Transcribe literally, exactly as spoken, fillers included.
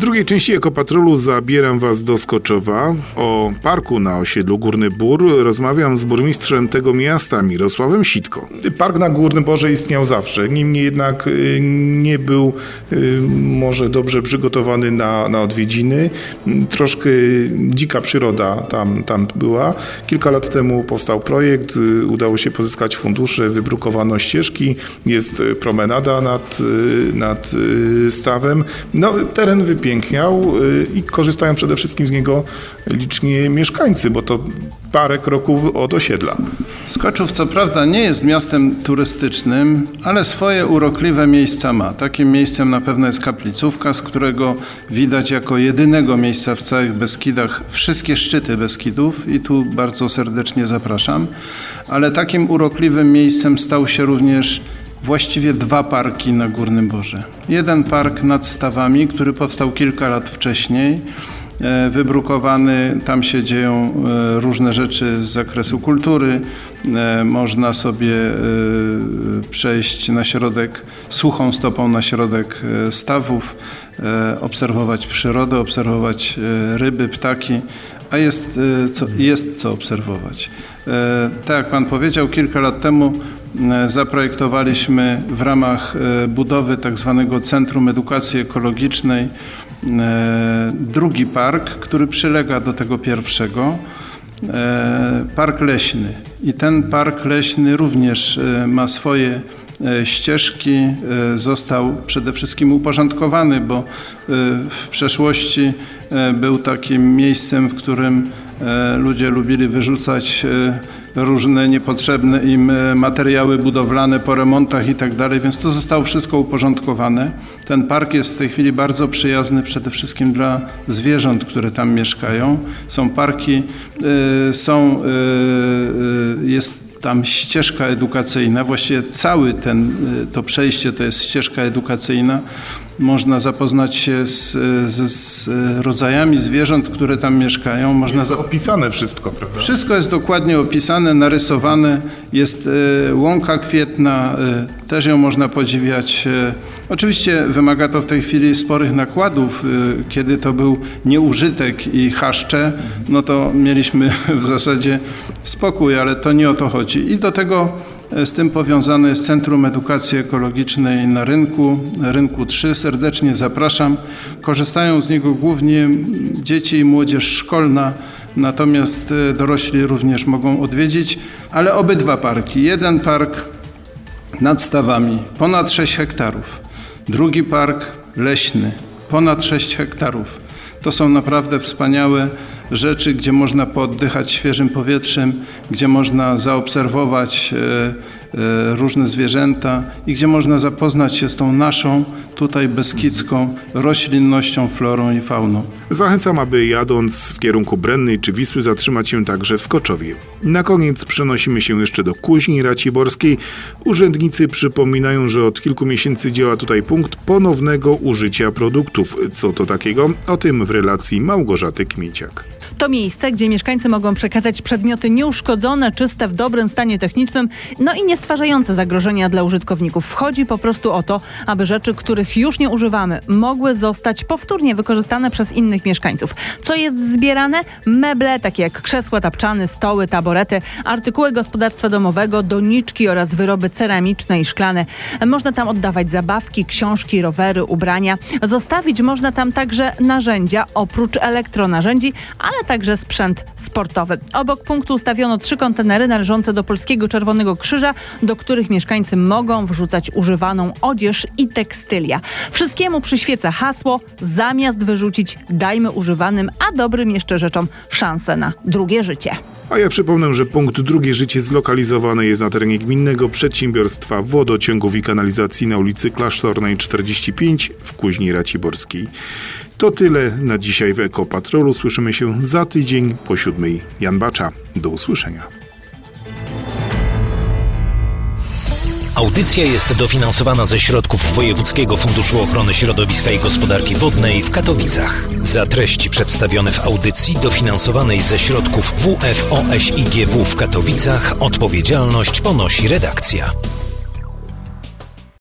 drugiej części Ekopatrolu zabieram Was do Skoczowa. O parku na osiedlu Górny Bór rozmawiam z burmistrzem tego miasta, Mirosławem Sitko. Park na Górnym Borze istniał zawsze, niemniej jednak nie był może dobrze przygotowany na, na odwiedziny. Troszkę dzika przyroda tam, tam była. Kilka lat temu powstał projekt, udało się pozyskać fundusze, wybrukowano ścieżki, jest promenada nad, nad stawem. No, teren wypiękniał i korzystają przede wszystkim z niego liczni mieszkańcy, bo to parę kroków od osiedla. Skoczów co prawda nie jest miastem turystycznym, ale swoje urokliwe miejsca ma. Takim miejscem na pewno jest Kaplicówka, z którego widać jako jedynego miejsca w całych Beskidach wszystkie szczyty Beskidów i tu bardzo serdecznie zapraszam. Ale takim urokliwym miejscem stał się również właściwie dwa parki na Górnym Borze. Jeden park nad stawami, który powstał kilka lat wcześniej, wybrukowany, tam się dzieją różne rzeczy z zakresu kultury. Można sobie przejść na środek, suchą stopą na środek stawów, obserwować przyrodę, obserwować ryby, ptaki, a jest co, jest co obserwować. Tak jak Pan powiedział, kilka lat temu zaprojektowaliśmy w ramach budowy tak zwanego Centrum Edukacji Ekologicznej drugi park, który przylega do tego pierwszego, park leśny. I ten park leśny również ma swoje ścieżki, został przede wszystkim uporządkowany, bo w przeszłości był takim miejscem, w którym ludzie lubili wyrzucać różne niepotrzebne im materiały budowlane po remontach i tak dalej, więc to zostało wszystko uporządkowane. Ten park jest w tej chwili bardzo przyjazny przede wszystkim dla zwierząt, które tam mieszkają. Są parki, są, jest tam ścieżka edukacyjna, właściwie cały ten, to przejście to jest ścieżka edukacyjna. Można zapoznać się z, z, z rodzajami zwierząt, które tam mieszkają. Można jest opisane wszystko, prawda? Wszystko jest dokładnie opisane, narysowane. Jest y, łąka kwietna, y, też ją można podziwiać. Y, oczywiście wymaga to w tej chwili sporych nakładów. Y, kiedy to był nieużytek i chaszcze, no to mieliśmy w zasadzie spokój, ale to nie o to chodzi. I do tego z tym powiązane jest Centrum Edukacji Ekologicznej na Rynku, Rynku trzy. Serdecznie zapraszam. Korzystają z niego głównie dzieci i młodzież szkolna, natomiast dorośli również mogą odwiedzić, ale obydwa parki. Jeden park nad stawami, ponad sześć hektarów. Drugi park leśny, ponad sześć hektarów. To są naprawdę wspaniałe rzeczy, gdzie można pooddychać świeżym powietrzem, gdzie można zaobserwować e, e, różne zwierzęta i gdzie można zapoznać się z tą naszą, tutaj beskidzką roślinnością, florą i fauną. Zachęcam, aby jadąc w kierunku Brennej czy Wisły zatrzymać się także w Skoczowie. Na koniec przenosimy się jeszcze do Kuźni Raciborskiej. Urzędnicy przypominają, że od kilku miesięcy działa tutaj punkt ponownego użycia produktów. Co to takiego? O tym w relacji Małgorzaty Kmieciak. To miejsce, gdzie mieszkańcy mogą przekazać przedmioty nieuszkodzone, czyste, w dobrym stanie technicznym, no i nie stwarzające zagrożenia dla użytkowników. Chodzi po prostu o to, aby rzeczy, których już nie używamy, mogły zostać powtórnie wykorzystane przez innych mieszkańców. Co jest zbierane? Meble, takie jak krzesła, tapczany, stoły, taborety, artykuły gospodarstwa domowego, doniczki oraz wyroby ceramiczne i szklane. Można tam oddawać zabawki, książki, rowery, ubrania. Zostawić można tam także narzędzia, oprócz elektronarzędzi, ale także sprzęt sportowy. Obok punktu ustawiono trzy kontenery należące do Polskiego Czerwonego Krzyża, do których mieszkańcy mogą wrzucać używaną odzież i tekstylia. Wszystkiemu przyświeca hasło: zamiast wyrzucić, dajmy używanym, a dobrym jeszcze rzeczom szansę na drugie życie. A ja przypomnę, że punkt Drugie Życie zlokalizowany jest na terenie Gminnego Przedsiębiorstwa Wodociągów i Kanalizacji na ulicy Klasztornej czterdzieści pięć w Kuźni Raciborskiej. To tyle na dzisiaj w Ekopatrolu. Słyszymy się za tydzień po siódmej. Jan Bacza. Do usłyszenia. Audycja jest dofinansowana ze środków Wojewódzkiego Funduszu Ochrony Środowiska i Gospodarki Wodnej w Katowicach. Za treści przedstawione w audycji dofinansowanej ze środków W F O S I G W w Katowicach odpowiedzialność ponosi redakcja.